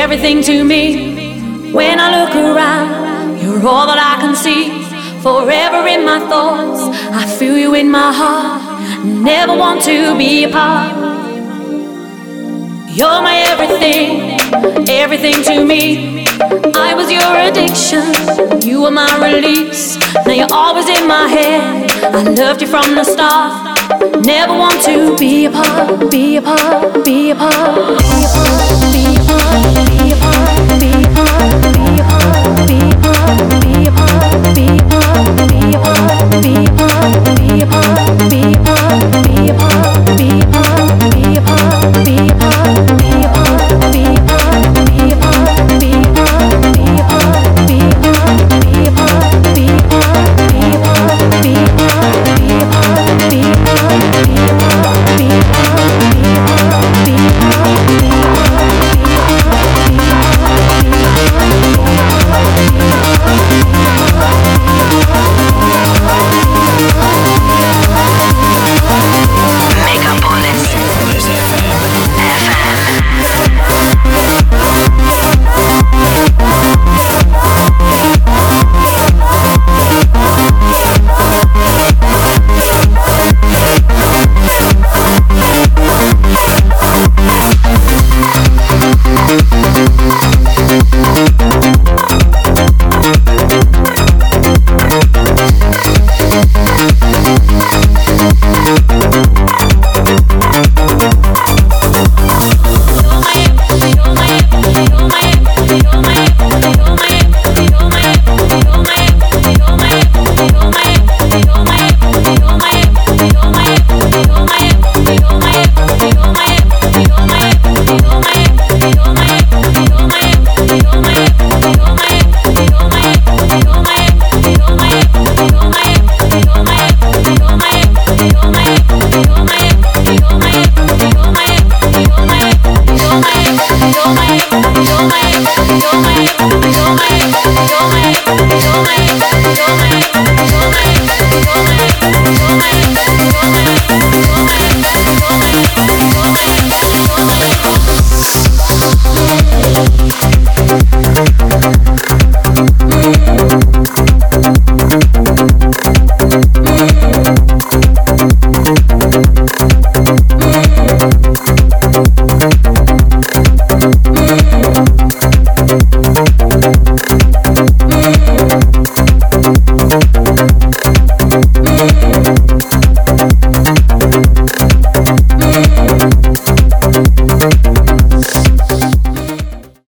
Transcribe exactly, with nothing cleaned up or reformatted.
everything to me. When I look around, you're all that I can see. Forever in my thoughts, I feel you in my heart. Never want to be apart. You're my everything, everything to me. I was your addiction, you were my release. Now you're always in my head, I loved you from the start. Never want to be apart, be apart, be apart.